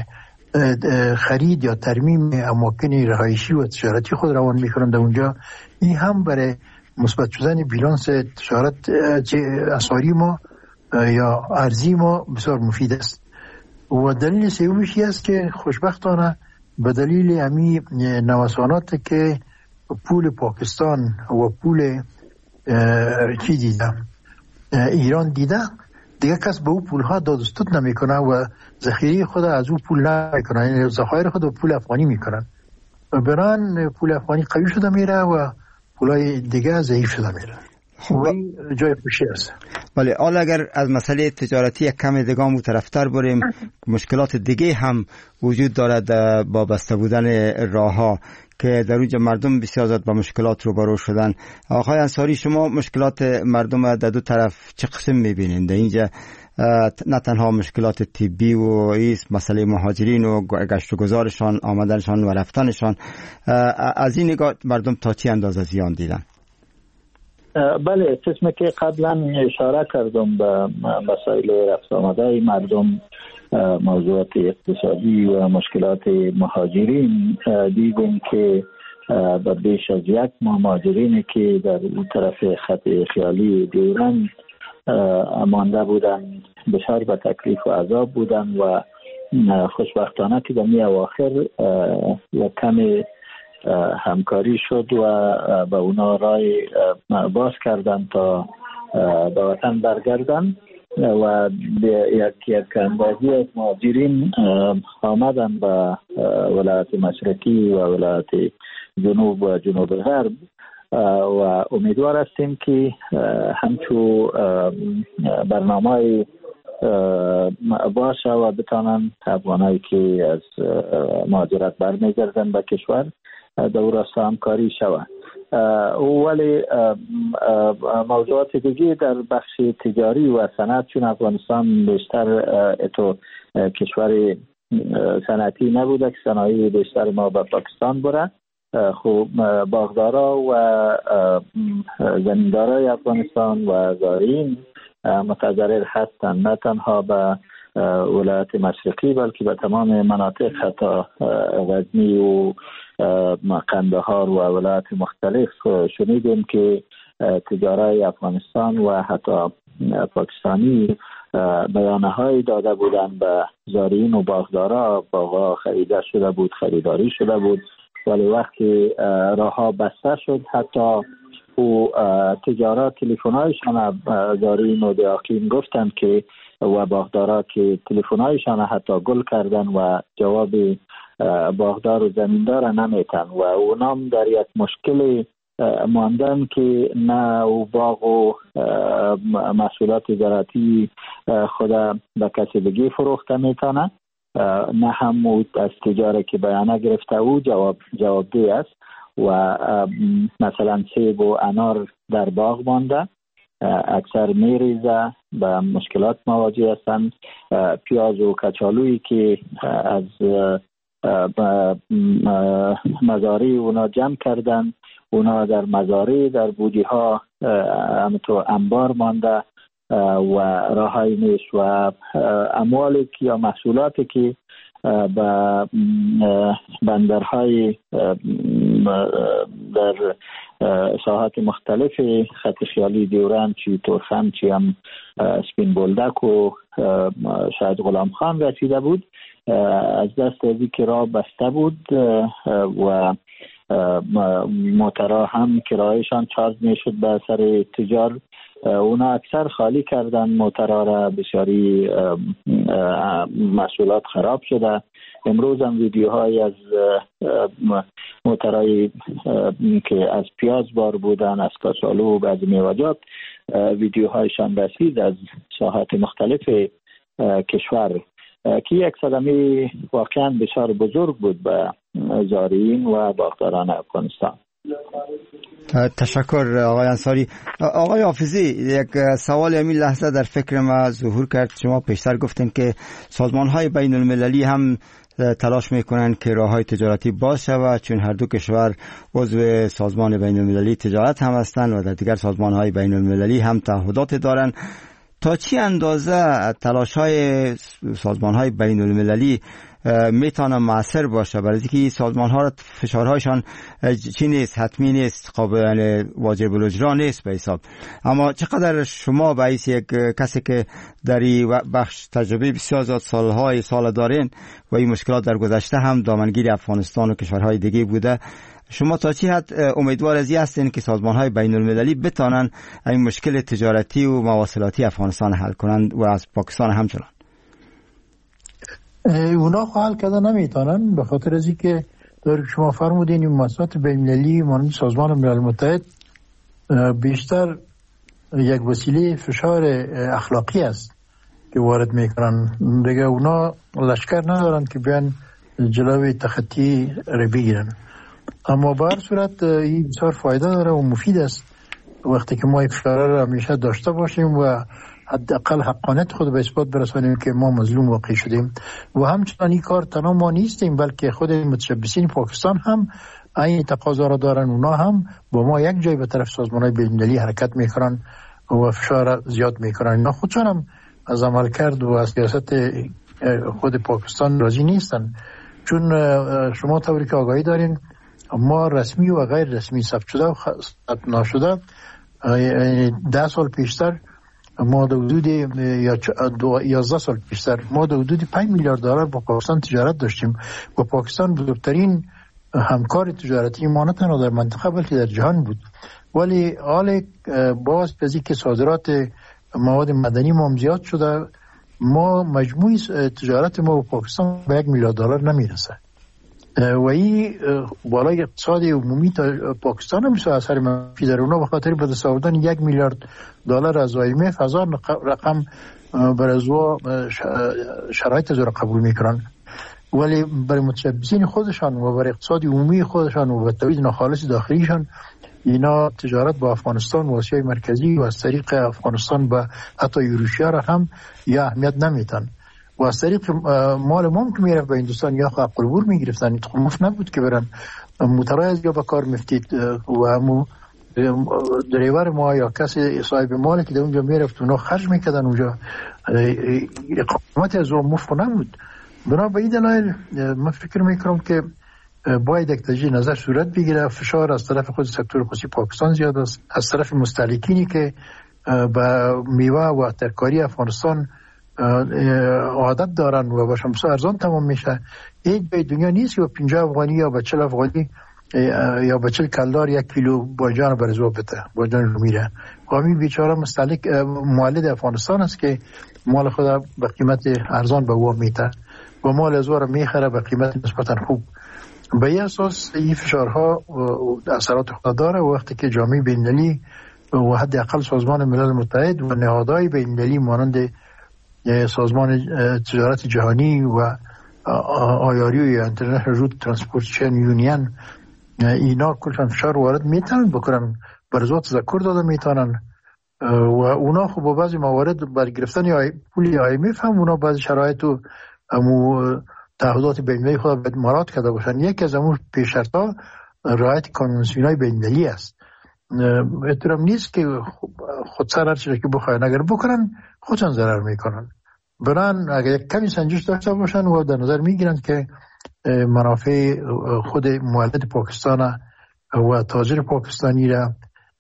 خرید یا ترمیم اماکن رهایشی و تجارتی خود روان میکنن در اونجا. این هم برای مثبت شدن بیلانس تجارت اسعاری ما یا ارزی ما بسیار مفید است. و دلیل سومیش است که خوشبختانه به دلیل همین نوسانات که پول پاکستان و پول چی دیدم ایران دیده، دیگه کس به اون پولها دادستود نمیکنه و ذخیره خود از اون پول نمیکنه، یعنی ذخایر خود به پول افغانی میکنن و بران پول افغانی قوی شده میره و پولای دیگه ضعیف شده میره. خب جای خوشی است. ولی حالا اگر از مسئله تجارتی یک کم دیگه هم طرفتر بریم، مشکلات دیگه هم وجود دارد با بسته بودن راهها که در اونجا مردم بسیار زیاد با مشکلات روبرو شدن. آقای انصاری، شما مشکلات مردم در دو طرف چه قسم میبینید؟ در اینجا نه تنها مشکلات طبی و ایست، مسئله مهاجرین و گشت و گذارشان، آمدنشان و رفتنشان، از این نگاه مردم تا چه اندازه زیان دیدن؟ بله، قسمی که قبلا اشاره کردم به مسائل رفت آمده مردم، موضوعات اقتصادی و مشکلات مهاجرین، دیدیم که به بیش از 1 مهاجرینی که در اون طرف خط خیالی دیورند مانده بودن بسیار به تکلیف و عذاب بودن و خوشبختانه که در می اواخر یک کم همکاری شد و به اونا رای باز کردن تا به وطن برگردن. و یک اندازی از مهاجرین آمدن به ولایت مشرقی و ولایت جنوب و جنوب غرب و امیدوار هستیم که همچون برنامه باشه و بتانن افغانایی که از مهاجرت برمیگردن به کشور دور از همکاری شود. ولی موضوعات دیگه در بخش تجاری و صنعت، چون افغانستان بیشتر اتو کشور صنعتی نبوده که صنایع بیشتر ما به پاکستان بره، خب باغدارا و زمیندارای افغانستان و زارعین متضرر هستند، نه تنها به ولایت مشرقی بلکه به تمام مناطق، حتی غزنی و قندهار و ولایت مختلف. شنیدیم که تجارای افغانستان و حتی پاکستانی بیانه‌های داده بودند به زارعین و باغدارا، باغ‌ها خریده شده بود، خریداری شده بود، ولی وقتی راه‌ها بسته شد حتی و تجارات تلفن‌هایشان زارعین و دیاقین گفتند که و باغدارا که تلفن‌هایشان حتی گل کردن و جواب باغدار و زمیندار نمیتن و اونام در یک مشکل ماندن که نه و باغ و محصولات زراعتی خود به کسی دیگه فروخته میتونه، نه هم از تجاره که بیانه گرفته او جوابده است و مثلا سیب و انار در باغ مانده، اکثر میریزه، به مشکلات مواجه هستند. پیاز و کچالویی که از مزارع اونا جمع کردن، اونا در مزارع در بودی ها همینطور انبار مانده و راهی نیست و اموالی یا محصولاتی که به بندرهای در ساحات مختلف خط خیالی دیورند، چی تورخم، چی هم سپین بولدک و شاید غلام خان رسیده بود، از دست ازی که راه بسته بود و موترها هم کرایشان چارج میشد به اثر تجار، اونا اکثر خالی کردن موترها را، بسیاری محصولات خراب شده. امروز هم ویدیوهای از موترهای که از پیاز بار بودن، از کچالو و بعضی میوه‌جات ویدیوهایشان رسید از ساحات مختلف کشور که یک صدمه واقعا بسیار بزرگ بود به زارعین و باغداران افغانستان. تشکر آقای انصاری. آقای حافظی، یک سوال همین لحظه در فکر ما ظهور کرد. شما پیشتر گفتین که سازمان‌های بین المللی هم تلاش میکنن که راههای تجارتی باز شود، چون هر دو کشور عضو سازمان بین المللی تجارت هم هستند و در دیگر سازمان‌های بین المللی هم تعهدات دارند. تا چی اندازه تلاش‌های سازمان‌های بین المللی میتونه مؤثر باشه؟ برای اینکه سازمان‌ها فشارهایشان چی نیست، حتمی نیست، قابل واجب الاجرا نیست به حساب. اما چقدر شما به حیث یک کسی که در این بخش تجربه بسیار زیاد سال دارین و این مشکلات در گذشته هم دامنگیر افغانستان و کشورهای دیگه بوده، شما تا چی حد امیدوار از این هستین که سازمان‌های بین المللی بتانن این مشکل تجارتی و مواصلاتی افغانستان حل کنند و از پاکستان همچنان؟ اونا حل کرده نمیتونن، به خاطر از اینکه در شما فرمودین این مسائل بین المللی مانند سازمان ملل متحد بیشتر یک وسیله فشار اخلاقی است که وارد میکنن دیگه. اونا لشکر ندارن که بیان جلوی تخطی رو بگیرن. اما به هر صورت این بسیار فایده داره و مفید است وقتی که ما این فشار رو همیشه داشته باشیم و حداقل حقانیت خود به اثبات برسانیم که ما مظلوم واقع شدیم. و همچنان این کار تنها ما نیستیم، بلکه خود متشبثین پاکستان هم این تقاضا را دارن. اونا هم با ما یک جای به طرف سازمان‌های بین‌المللی حرکت میکنن و فشار زیاد میکنن. اینا خودشان هم از عمل کرد و از سیاست خود پاکستان راضی نیستن، چون شما طوری که آگاهی دارین ما رسمی و غیر رسمی ثبت شده و ثبت نشده 10 سال پیشتر ما در حدود 11 سال پیشتر ما در حدود 5 میلیارد دلار با پاکستان تجارت داشتیم و پاکستان بزرگترین همکار تجارتی ما نه تنها در منطقه بلکه در جهان بود. ولی حال باز پزی که صادرات مواد مدنی ما زیاد شده. ما مجموعی تجارت ما با پاکستان به $1 میلیارد نمیرسه و این بالای اقتصاد عمومی پاکستان هم اثر منفی داره. اونا به خاطر به دست آوردن $1 میلیارد از IMF هزار رقم برای شرایط زور قبول میکنن، ولی برای متشبثین خودشان و برای اقتصاد عمومی خودشان و به تولید ناخالص داخلیشان اینا تجارت با افغانستان و آسیای مرکزی و از طریق افغانستان با حتی یوروشیا را هم یا اهمیت نمیتن و از طریق مال ما که میرفت به هندوستان یا حق العبور میگرفتن. مفت نبود که برن موترهای از یا به کار مفتید و همو دریور ما یا کسی صاحب مال که در اونجا میرفت اونا خرج میکردن اونجا، اقامت از اون مفت نبود. بنا به این دلایل من فکر میکنم که باید یک تجدید نظر صورت بگیره. فشار از طرف خود سکتور خصوصی پاکستان زیاد است، از طرف مستهلکینی که به میوه و ترکاری افغانستان عادت دارن و باش هم ارزان تمام میشه. این به دنیا نیست که 50 افغانی یا به 40 افغانی یا به 40 کلدار 1 کیلو باجان برزو بده، باجان رو میره. قامی بیچاره مستهلک مولد افغانستان است که مال خود به قیمت ارزان به او میده و مال از او میخره به قیمت نسبتا خوب. به این اساس این فشارها اثرات خود داره و وقتی که جامعه بین‌المللی و حداقل سازمان ملل متحد و نهادهای بین‌المللی مانند سازمان تجارت جهانی و آیاری و اینترنشنال رود ترانسپورتیشن یونین اینا کلشان فشار وارد میتونن بکنن، برزو تذکر داده میتونن و اونا خب با بعضی موارد بر گرفتن پول IMF هم اونا بعضی شرایط و تعهدات بین‌المللی خود باید مراعات کرده باشن. یکی از همون پیش شرط‌ها رعایت قانون‌گذاری بین‌المللی است. احترام نیست که خودسر هر چیزی که بخواین اگر بکنن خودشان ضرر میکنن. برن اگر یک کمی سنجش داشته باشن و در نظر میگیرن که منافع خود مولد پاکستان و تاجر پاکستانی را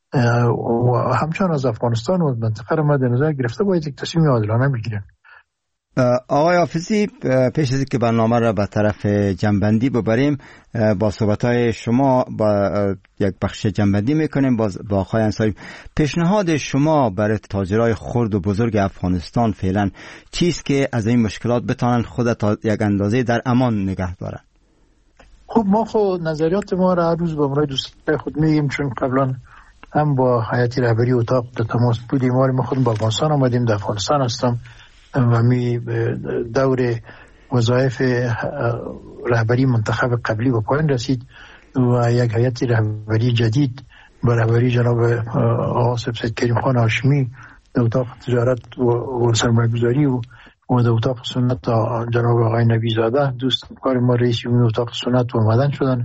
و همچنان از افغانستان و منطقه را مد نظر گرفته باید یک تصمیم عادلانه بگیرن. آقای حافظی، پیش از اینکه برنامه را به طرف جنبندی ببریم با صحبت‌های شما با یک بخش جنبندی میکنیم با آقای انصاری. پیشنهاد شما برای تاجرای خرد و بزرگ افغانستان فعلا چیست که از این مشکلات بتانن خود تا یک اندازه در امان نگه دارن؟ خب ما خود نظریات ما را هر روز با امرای دوستای خود میگیم، چون قبلا هم با هیئت رهبری اتاق در تماس بودیم. ما خود با افغانستان آمدیم، در افغانستان هستم و می دور وظایف رهبری منتخب قبلی به پایان رسید و یک هیئت رهبری جدید به رهبری جناب آقای سید کریم خان هاشمی در اتاق تجارت و سرمایه‌گذاری و در اتاق سنت جناب آقای نبی زاده دوست کار ما رئیس اون اتاق سنت اومدن شدن.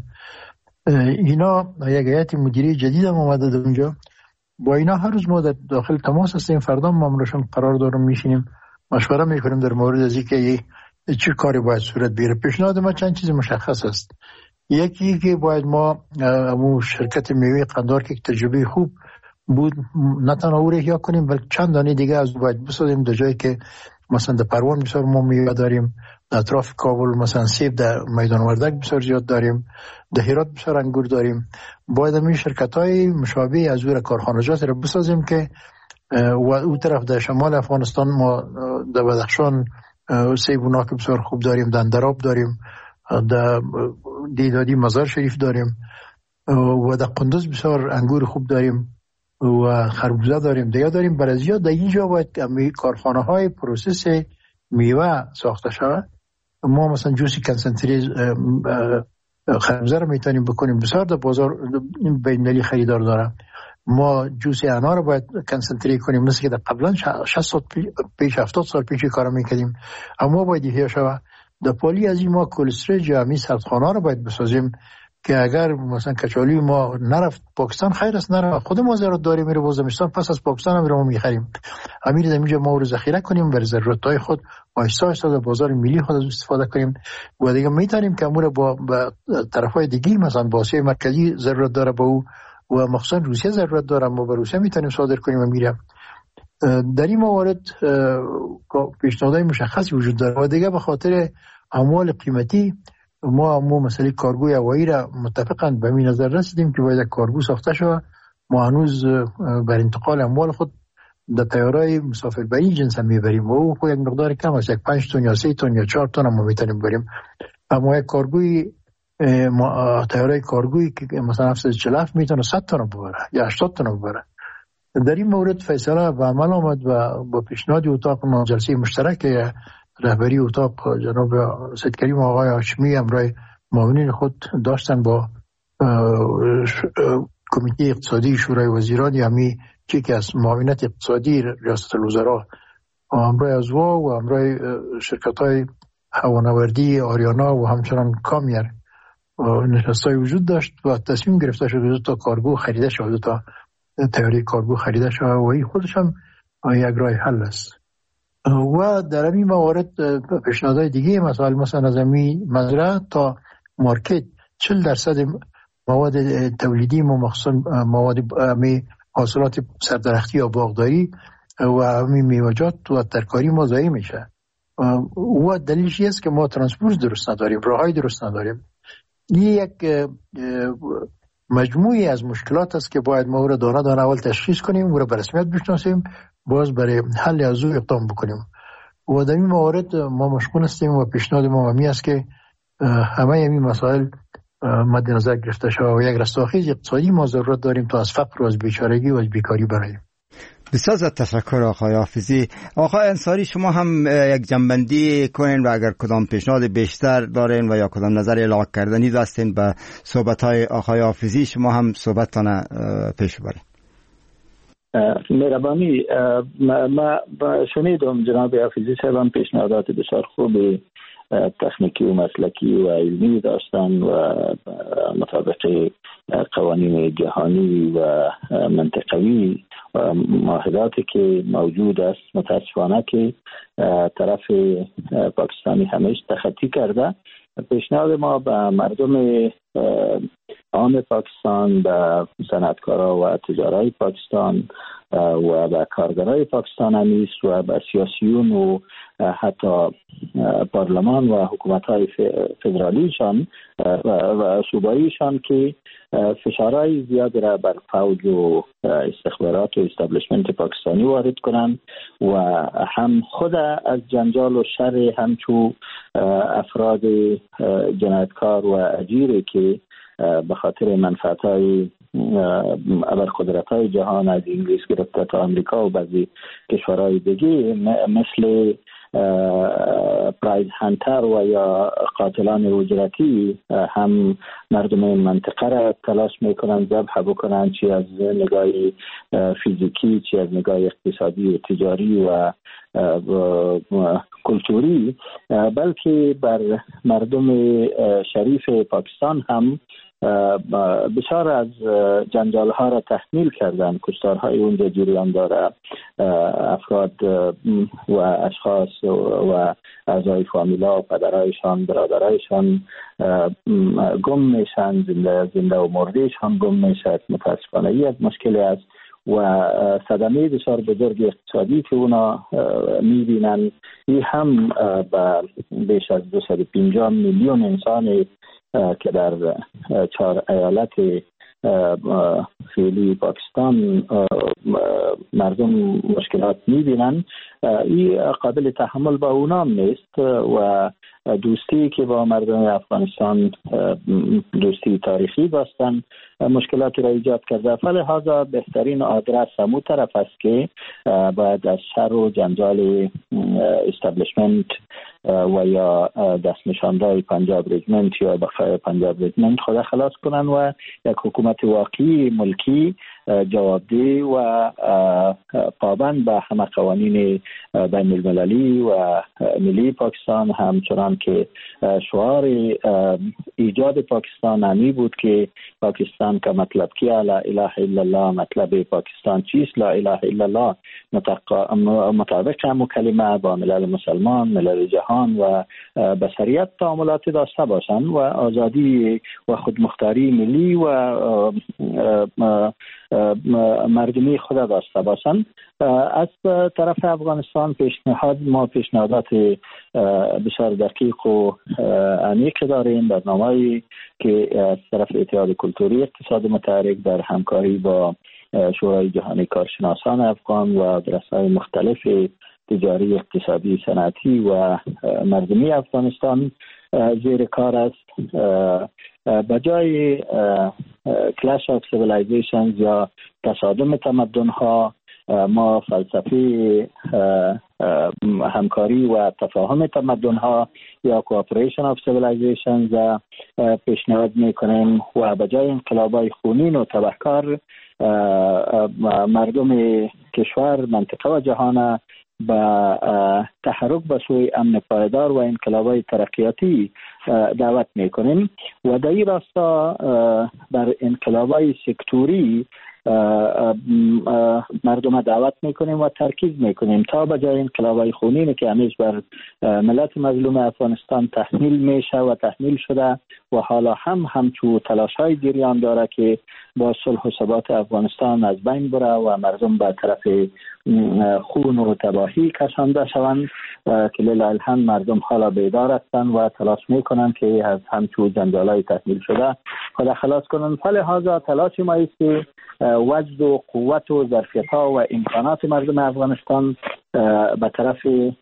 اینا یک هیئت مدیره جدید هم اومده در اونجا. با اینا هر روز ما در داخل تماس هستیم. فردا ما امروشون قرار دارم میشینیم مشوره میکنیم در مورد از اینکه چه کاری باید صورت بگیره. پیشنهاد ما چند چیز مشخص است. یکی که باید ما همون شرکت میوه قندار که تجربه خوب بود نه تنها او را احیا کنیم بلکه چند دانه دیگه از باید بسازیم در جایی که مثلا در پروان بسیار ما میوه داریم، در اطراف کابل مثلا سیب در میدان وردک بسیار زیاد داریم، در هرات بسیار انگور داریم. باید همین شرکت‌های مشابه از او کارخانجات را بسازیم که و اون طرف در شمال افغانستان ما در بدخشان سیبونا که بسیار خوب داریم، در اندراب داریم، در دیدادی مزار شریف داریم و در قندوز بسیار انگور خوب داریم و خربوزه داریم. دیگه داریم برازیا. در اینجا باید کارخانه های پروسس میوه ساخته شود. ما مثلا جوسی کنسنتری خربوزه رو میتونیم بکنیم، بسیار در بازار بین‌المللی خریدار داره. ما جوس انار رو باید کنسنتری کنیم مثل که در قبلا 60 سال پیش 70 سال پیش کار میکردیم، اما باید احیا شود. در پالی از این ما کلستر جمعی سردخانه رو باید بسازیم که اگر مثلا کچالی ما نرفت پاکستان خیر است، نرفت خود ما ضرورت داریم میره بازمستان پس از پاکستان هم رو میخریم. امیر اینجا ما رو ذخیره کنیم برای ضرورت‌های خود آهسته آهسته در بازار ملی خود استفاده کنیم و دیگه میتونیم که امور با طرفای دیگه مثلا با آسیای مرکزی ضرورت داره با او و مخصوصا روسیه ضرورت داره، ما به روسیه میتونیم صادر کنیم و میریم. در این موارد پیشنهادهای مشخصی وجود داره و دیگه به خاطر اموال قیمتی ما مسئله کارگوی هوایی را متفقاً به این نظر رسیدیم که باید کارگو ساخته شود. ما هنوز بر انتقال اموال خود در طیاره‌های مسافربری جنس میبریم و او یک مقدار کم است، یک 5 تن یا 3 تن یا 4 تن هم میتونیم بریم. اما یک کارگوی طیاره کارگویی که مثلا F-47 میتونه 100 تن ببره یا 80 تن ببره. در این مورد فیصله به عمل آمد و با پیشنهاد اتاق ما جلسه مشترک رهبری اتاق جناب سید کریم آقای هاشمی همراه معاونین خود داشتن با کمیته اقتصادی شورای وزیران یعنی که از معاونت اقتصادی ریاست الوزراء همراه ازوا و همراه شرکت‌های هوانوردی آریانا و همچنان کامیر نشستای وجود داشت و تصمیم گرفته شد دو تا کارگو خریده شد، دو تا طیاره کارگو خریده شد و این خودش هم یک راه حل است. و در این موارد پیشنهادهای دیگه مثلا از این مزرعه تا مارکت 40% مواد تولیدی مخصوصا مواد حاصلات سردرختی یا باغداری و همین میوه‌جات و ترکاری ما ضایع میشه و دلیلش است که ما ترانسپورت درست نداریم، راههای درست نداریم. این یک مجموعی از مشکلات است که باید ما رو دانه دانه اول تشخیص کنیم و رو به رسمیت بشناسیم، باز برای حل از او اقدام بکنیم. و در این موارد ما مشغول هستیم و پیشنهاد ما همی است که همه این مسائل مد نظر گرفته شود و یک رستاخیز اقتصادی ما ضرورت داریم تا از فقر و از بیچارگی و از بیکاری براییم. بسیار زیاد تشکر آقای حافظی. آقای انصاری شما هم یک جنبندی کنین و اگر کدام پیشنهاد بیشتر دارین و یا کدام نظر اعلام کردنی داشتین به صحبت‌های آقای حافظی شما هم صحبتتان پیش ببرین. مهربانی، ما شنیدم جناب حافظی صاحب پیشنهادات بسیار خوبی تکنیکی و مسلکی و علمی داشتن و مطابق قوانین جهانی و منطقوی و معاهداتی که موجود است متاسفانه که طرف پاکستانی همیشه تخطی کرده. پیشنهاد ما به مردم عام پاکستان، به صنعتکارا و تجارای پاکستان و به کارگرای پاکستان همیست و به سیاسیون و حتی پارلمان و حکومت‌های فدرالیشان و صوباییشان که فشارهای زیاد را بر فوج و استخبارات و استابلیشمنت پاکستانی وارد کنند و هم خود از جنجال و شر همچو افراد جنایتکار و اجیری که به خاطر منفعت‌های ابرقدرت‌های جهان از انگلیس گرفته تا امریکا و بعضی کشورهای دیگه مثل پرایز هانتر و یا قاتلان اجرتی هم مردم این منطقه را تلاش میکنن ذبح بکنن، چی از نگاه فیزیکی چی از نگاه اقتصادی و تجاری و کلتوری، بلکه بر مردم شریف پاکستان هم بسیار از جنجال ها را تحمیل کردن. کشتارهای اونجا جریان داره، افراد و اشخاص و اعضای فامیلا و پدرایشان برادرایشان گم میشن، زنده و مردهشان گم میشه. متاسفانه یک مشکلی است و صدمه بسیار بزرگ اقتصادی که اونا میبینن این هم بیش از 250 میلیون انسان که در 4 ایالت فعلی پاکستان مردم مشکلات میبینن، این قابل تحمل با اونا نیست و دوستی که با مردم افغانستان دوستی تاریخی داشتن مشکلاتی را ایجاد کرده. فلهذا بهترین آدرس همون طرف است که باید از شر و جنجال استابلیشمنت و یا دست نشاندهای پنجاب رجمنت یا بخشای پنجاب رجمنت خود خلاص کنن و یک حکومت واقعی ملکی جوابدهی و پابند به همه قوانین بین المللی و ملی پاکستان، همچنان که شعار ایجاد پاکستان همی بود که پاکستان کا مطلب کیا لا اله الا الله، مطلب پاکستان چیست؟ لا اله الا الله مطابق هم کلمه با ملل مسلمان، ملل جهان و بشریت تعاملات داشته باشند و آزادی و خودمختاری ملی و مردمی خود داشته باشند. از طرف افغانستان پیشنهادات بسیار دقیق و عمیق داریم. برنامه‌ای که از طرف اتحاد کلتوری اقتصاد متحرک در همکاری با شورای جهانی کارشناسان افغان و رسانه‌های مختلف تجاری، اقتصادی، صنعتی و مردمی افغانستان زیر کار است. به جای کلاش آف سیویلایزیشنز یا تصادم تمدن ها، ما فلسفه همکاری و تفاهم تمدن ها یا کوآپریشن آف سیویلایزیشنز پیشنهاد میکنیم و به جای انقلاب‌های خونین و تبهکار مردم کشور، منطقه و جهان با تحرک به سوی امن پایدار و انقلاب‌های ترقیاتی دعوت میکنیم و در این راستا بر انقلاب‌های سکتوری مردم دعوت میکنیم و ترکیز میکنیم تا به جای انقلاب‌های خونین که همیشه بر ملت مظلوم افغانستان تحمیل میشه و تحمیل شده و حالا همچون تلاش‌های جریان داره که با صلح و ثبات افغانستان از بین بره و مردم به طرف خون و تباهی کشانده شوند، که للالحمد مردم حالا بیدار هستند و تلاش میکنند که از همچون جنجال‌های تحمیل شده خود خلاص کنند. فلهذا تلاش ما است که وجد و قوت و ظرفیت‌ها و امکانات مردم افغانستان به طرف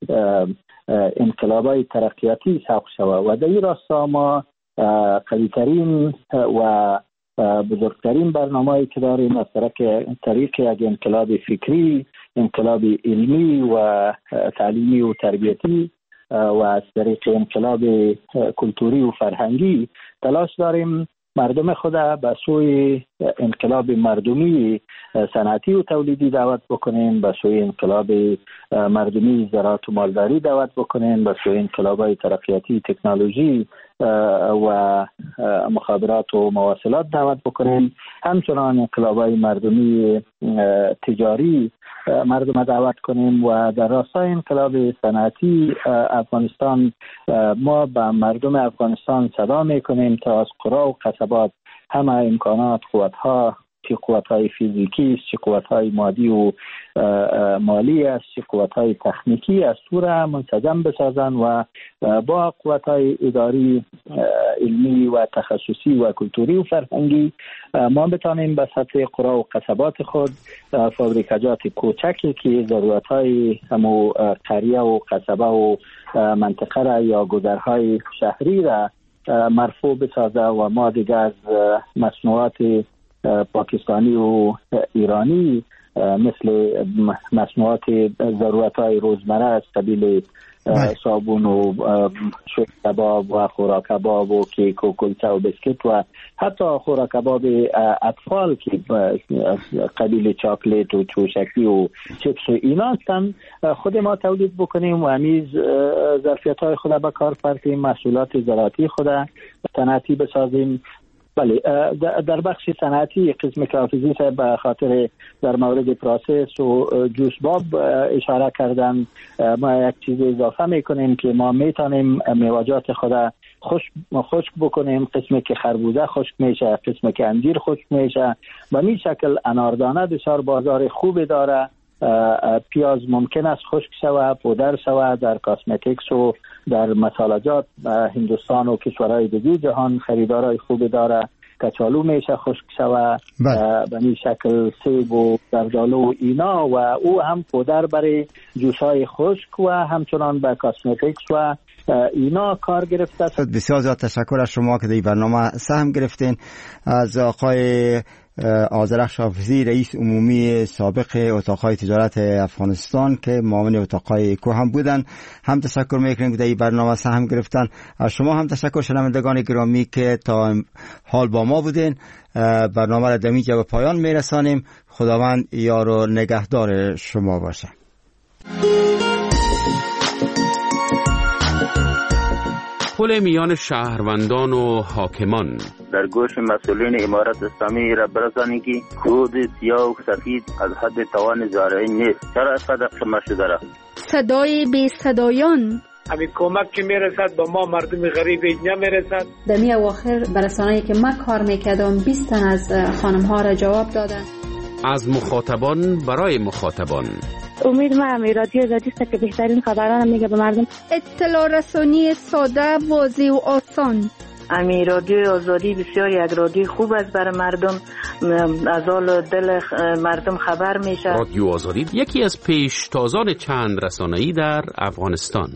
انقلاب‌های ترقیاتی سوق شود و در این راستا ما قوی‌ترین و بزرگترین برنامه‌ای که داریم از طریق یک انقلاب فکری، انقلاب علمی و تعلیمی و تربیتی و از طریق انقلاب کلتوری و فرهنگی تلاش داریم مردم خود به سوی انقلاب مردمی صنعتی و تولیدی دعوت بکنیم، به سوی انقلاب مردمی زراعت و مالداری دعوت بکنیم، به سوی انقلاب‌های ترقیاتی تکنولوژی و مخابرات و مواصلات دعوت بکنیم، همچنان انقلاب‌های مردمی تجاری مردم دعوت کنیم و در راستای انقلاب صنعتی افغانستان ما به مردم افغانستان صدا میکنیم تا از قرا و قصبات همه امکانات، قوت‌ها، چه قوت‌های فیزیکی است، چه قوت‌های مادی و مالی است، چه قوت‌های تکنیکی است، او را منسجم بسازند و با قوت‌های اداری، علمی و تخصصی و کلتوری و فرهنگی ما بتانیم به سطح قرا و قصبات خود فابریکاجات کوچکی که ضرورت‌های همو قریه و قصبه و منطقه را یا گذرهای شهری را مرفوع بسازه و ما دیگر از مصنوعات پاکستانی و ایرانی مثل مصنوعات ضرورت‌های روزمره از قبیل صابون و شوی کباب و خوراک کباب و کیک و کلچه و بسکیت و حتی خوراک کباب اطفال که قبیل چاکلیت و چوشکی و چپس و اینا هستن خود ما تولید بکنیم و همیز ظرفیت‌های خود به کار بردیم، محصولات زراعتی خود صنعتی بسازیم. بله، در بخش صنعتی قسم که حافظی صاحب به خاطر در مورد پروسس و جوس باب اشاره کردن، ما یک چیز اضافه میکنیم که ما میتونیم میوه‌جات خود خشک بکنیم. قسمی که خربوزه خشک میشه، قسمی که انجیر خشک میشه، به این شکل اناردانه بسیار بازار خوبی داره. پیاز ممکن است خشک شود، پودر شود، در کاسمتیکس و در مسالجات هندوستان و کشورهای دیگه جهان خریدارای خوبی داره. کچالو میشه خشک شود به این شکل، سیب و زردالو و اینا و او هم پودر برای جوسای خشک و همچنان به کاسمتیکس و اینا کار گرفته. بسیار زیاد تشکر از شما که در این برنامه سهم گرفتین. از آقای آذرخش حافظی رئیس عمومی سابق اتاقهای تجارت افغانستان که معاون اتاقهای اکو هم بودن هم تشکر میکنیم که در این برنامه سهم گرفتن. از شما هم تشکر شنوندگان گرامی که تا حال با ما بودین. برنامه را در اینجا به پایان میرسانیم. خداوند یار و نگهدار شما باشه. پل میان شهروندان و حاکمان. در گوش مسئولین امارت اسلامی را برسانید که کود سیاه و سفید از حد توان زارعین نیست. چرا اینقدر شما شده را؟ صدای بی صدایان. همین کمک که میرسد با ما مردم غریب نمیرسد. در می اواخر برسانه‌ای که من کار میکردم 20 تن از خانم‌ها را جواب دادن. از مخاطبان برای مخاطبان. امید ما رادیو زادیست که بهترین خبران میگه به مردم. اطلاع رسانی ساده، واضح و آسان. امی رادیو آزادی بسیار یک رادیو خوب است برای مردم، از حال دل مردم خبر میشه. رادیو آزادی یکی از پیشتازان چند رسانه‌ای در افغانستان.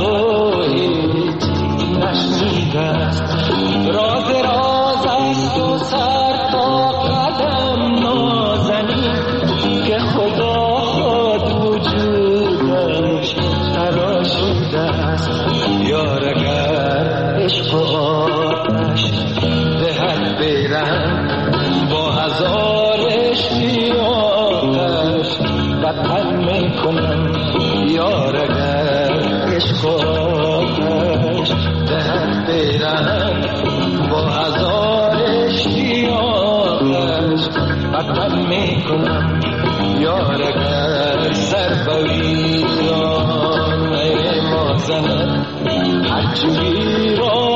راز است کنم یار اگر سر بویران ما زند هرچی ویران